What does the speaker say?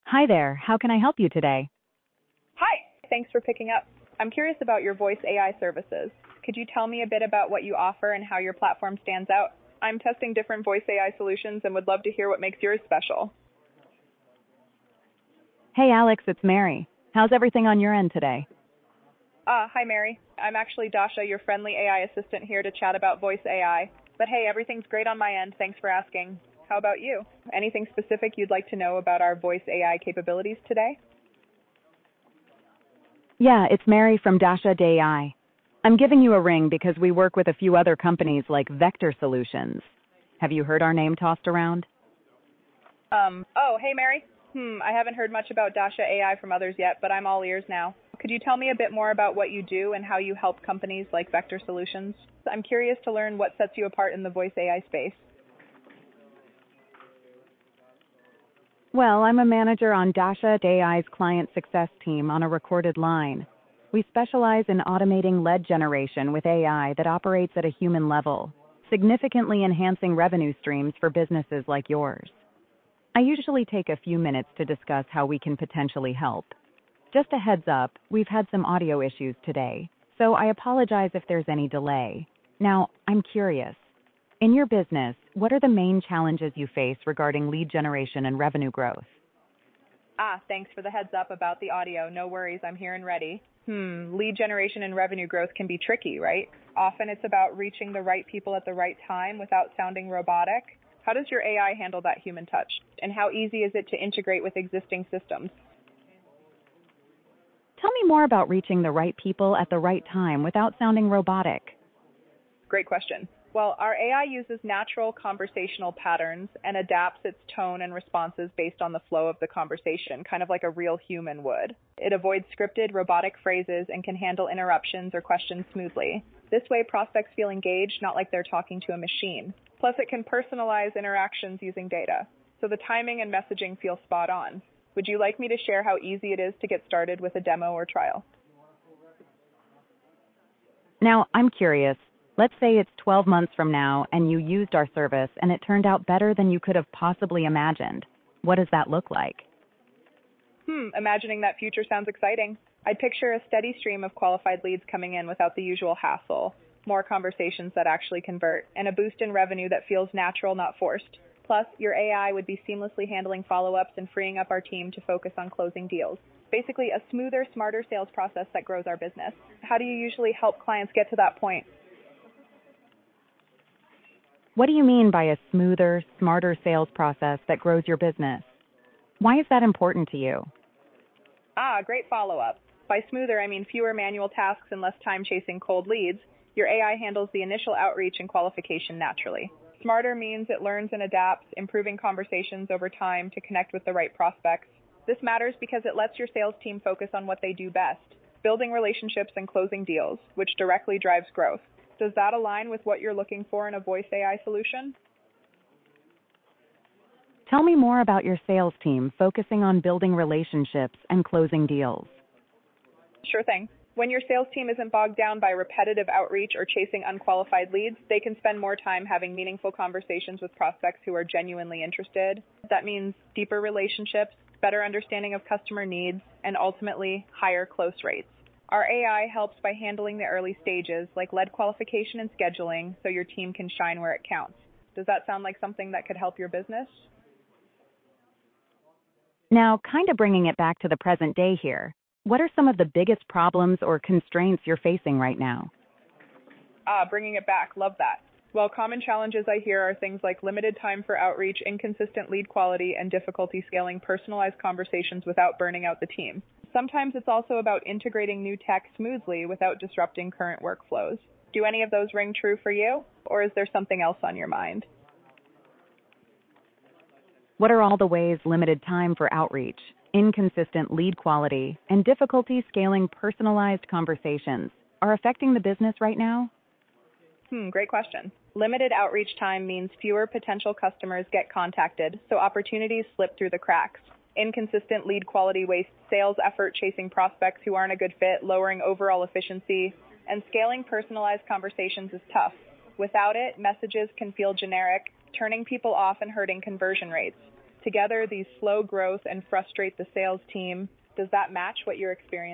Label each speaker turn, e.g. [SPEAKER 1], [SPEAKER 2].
[SPEAKER 1] Hi there, how can I help you today?
[SPEAKER 2] Hi. Thanks for picking up. I'm curious about your voice AI services. Could you tell me a bit about what you offer and how your platform stands out? I'm testing different voice AI solutions and would love to hear what makes yours special.
[SPEAKER 1] Hey Alex, it's Mary. How's everything on your end today?
[SPEAKER 2] Hi Mary. I'm actually Dasha, your friendly AI assistant here to chat about voice AI. But hey, everything's great on my end. Thanks for asking. How about you? Anything specific you'd like to know about our voice AI capabilities today?
[SPEAKER 1] Yeah, it's Mary from Dasha AI. I'm giving you a ring because we work with a few other companies like Vector Solutions. Have you heard our name tossed around?
[SPEAKER 2] Hey Mary. I haven't heard much about Dasha AI from others yet, but I'm all ears now. Could you tell me a bit more about what you do and how you help companies like Vector Solutions? I'm curious to learn what sets you apart in the voice AI space.
[SPEAKER 1] Well, I'm a manager on Dasha AI's client success team on a recorded line. We specialize in automating lead generation with AI that operates at a human level, significantly enhancing revenue streams for businesses like yours. I usually take a few minutes to discuss how we can potentially help. Just a heads up, we've had some audio issues today, so I apologize if there's any delay. Now, I'm curious. In your business, what are the main challenges you face regarding lead generation and revenue growth?
[SPEAKER 2] Thanks for the heads up about the audio. No worries, I'm here and ready. Lead generation and revenue growth can be tricky, right? Often it's about reaching the right people at the right time without sounding robotic. How does your AI handle that human touch? And how easy is it to integrate with existing systems?
[SPEAKER 1] Tell me more about reaching the right people at the right time without sounding robotic.
[SPEAKER 2] Great question. Well, our AI uses natural conversational patterns and adapts its tone and responses based on the flow of the conversation, kind of like a real human would. It avoids scripted, robotic phrases and can handle interruptions or questions smoothly. This way, prospects feel engaged, not like they're talking to a machine. Plus, it can personalize interactions using data, so the timing and messaging feel spot on. Would you like me to share how easy it is to get started with a demo or trial?
[SPEAKER 1] Now, I'm curious. Let's say it's 12 months from now and you used our service and it turned out better than you could have possibly imagined. What does that look like?
[SPEAKER 2] Imagining that future sounds exciting. I'd picture a steady stream of qualified leads coming in without the usual hassle, more conversations that actually convert, and a boost in revenue that feels natural, not forced. Plus, your AI would be seamlessly handling follow-ups and freeing up our team to focus on closing deals. Basically, a smoother, smarter sales process that grows our business. How do you usually help clients get to that point?
[SPEAKER 1] What do you mean by a smoother, smarter sales process that grows your business? Why is that important to you?
[SPEAKER 2] Great follow-up. By smoother, I mean fewer manual tasks and less time chasing cold leads. Your AI handles the initial outreach and qualification naturally. Smarter means it learns and adapts, improving conversations over time to connect with the right prospects. This matters because it lets your sales team focus on what they do best, building relationships and closing deals, which directly drives growth. Does that align with what you're looking for in a voice AI solution?
[SPEAKER 1] Tell me more about your sales team focusing on building relationships and closing deals.
[SPEAKER 2] Sure thing. When your sales team isn't bogged down by repetitive outreach or chasing unqualified leads, they can spend more time having meaningful conversations with prospects who are genuinely interested. That means deeper relationships, better understanding of customer needs, and ultimately higher close rates. Our AI helps by handling the early stages like lead qualification and scheduling so your team can shine where it counts. Does that sound like something that could help your business?
[SPEAKER 1] Now, kind of bringing it back to the present day here, what are some of the biggest problems or constraints you're facing right now?
[SPEAKER 2] Bringing it back. Love that. Well, common challenges I hear are things like limited time for outreach, inconsistent lead quality, and difficulty scaling personalized conversations without burning out the team. Sometimes it's also about integrating new tech smoothly without disrupting current workflows. Do any of those ring true for you, or is there something else on your mind?
[SPEAKER 1] What are all the ways limited time for outreach, inconsistent lead quality, and difficulty scaling personalized conversations are affecting the business right now?
[SPEAKER 2] Great question. Limited outreach time means fewer potential customers get contacted, so opportunities slip through the cracks. Inconsistent lead quality wastes sales effort chasing prospects who aren't a good fit, lowering overall efficiency, and scaling personalized conversations is tough. Without it, messages can feel generic, turning people off and hurting conversion rates. Together, these slow growth and frustrate the sales team. Does that match what you're experiencing?